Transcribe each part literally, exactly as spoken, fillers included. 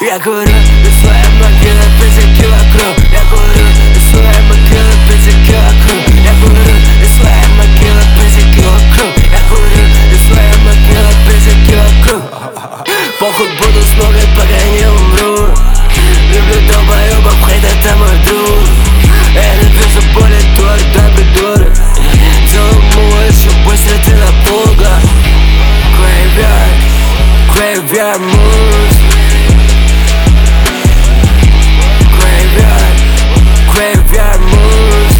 Я курю из своей могилы призраки вокруг. Я курю из своей могилы призраки вокруг. Я курю из своей могилы призраки вокруг. Я курю из своей могилы призраки вокруг. Похуй, буду смогать, пока не умру. Люблю долбоёбов, хейт, это мой друг. Я напишу более дур, да придурок. Целую мулу еще быстро ты напуга. Graveyard, graveyard moves. Graveyard, graveyard moves.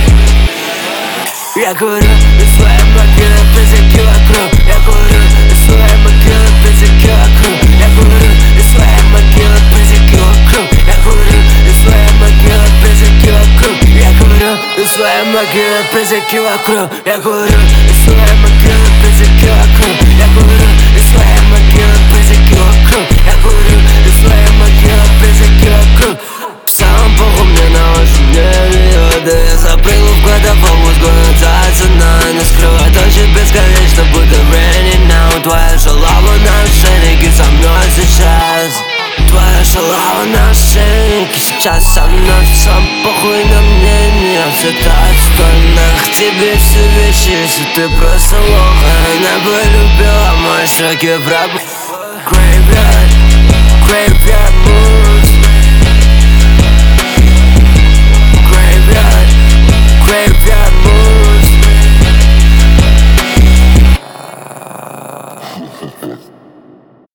Я курю из своей могилы призраки вокруг. Я курю из своей могилы призраки вокруг. Я курю из своей могилы призраки вокруг. Я курю из своей могилы призраки вокруг. Я курю из своей могилы призраки вокруг. Я курю из своей могилы призраки вокруг. Я курю из своей могилы призраки вокруг. Я курю из своей могилы призраки вокруг. Сам похуй мне на ваши периоды. Я запрыгну в кладовому с города цена. Не скрывать очи бесконечно, будто raining now. Твоя шалава на ошейнике со мной сейчас. Твоя шалава на ошейнике сейчас со мной. Сам похуй на мнение, все так отстойно. К тебе все вещи, если ты просто лох. Она бы любила мои шаги в раб. Graveyard.